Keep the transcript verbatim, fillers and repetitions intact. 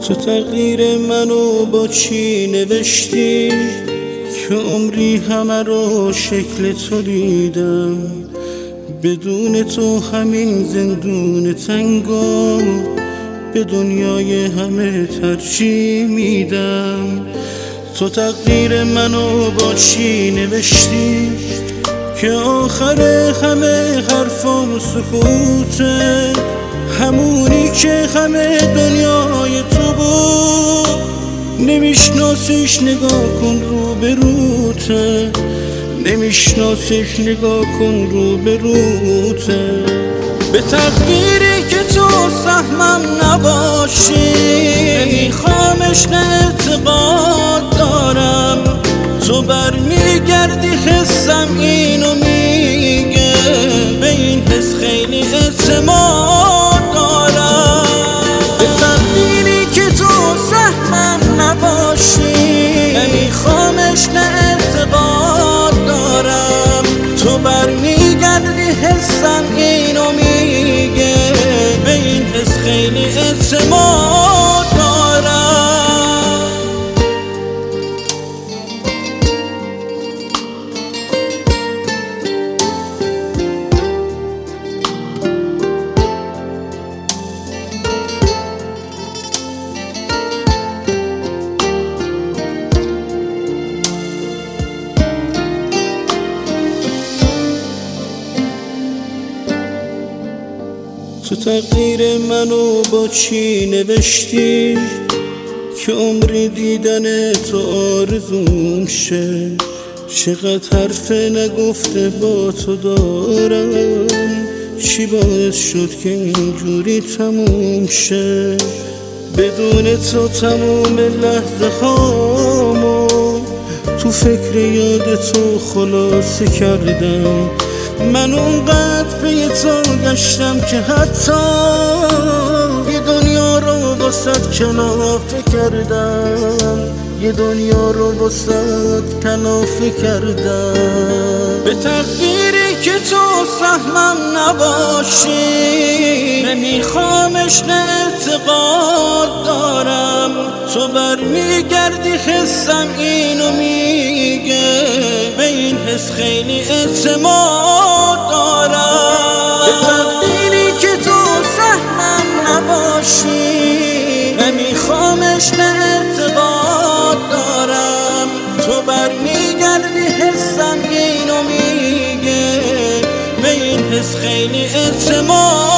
تو تقدیر منو با چی نوشتی که عمری همه رو شکل تو دیدم؟ بدون تو همین زندون تنگو به دنیای همه ترجیح میدم. تو تقدیر منو با چی نوشتی که آخر همه حرفام سکوته؟ همونی که همه دنیای تو بود نمیشناسیش، نگاه کن رو به روته. نمیشناسیش، نگاه کن رو به روته. به تقدیری که تو سهمم نباشی نمیخوامش، نه اعتقاد دارم. تو برمیگردی حسم اینو میگه، به این حس خیلی اعتماد دارم. به تقدیری که تو سهمم نباشی نمیخوامش، نه اعتقاد دارم. تو برمیگردی حسم اینو میگه، به این حس خیلی اعتماد دارم. تو تقدیر منو با چی نوشتی که عمری دیدن تو آرزوم شه؟ چقدر حرف نگفته با تو دارم، چی باعث شد که اینجوری تموم شه؟ بدون تو تموم لحظه هامو تو فکر یاد تو خلاصه کردم. من اونقدر به تو گشتم که حتی یه دنیا رو واسد کلافه کردم. یه دنیا رو واسد کلافه کردم. به تقدیری که تو سهمم نباشی نمیخوامش، نه اعتقاد دارم. تو برمیگردی حسم اینو میگه، به این حس خیلی اعتماد دارم. به تقدیری که تو سهمم نباشی نمیخوامش، نه اعتقاد دارم. تو برمیگردی حسم اینو میگه، به این حس خیلی اعتماد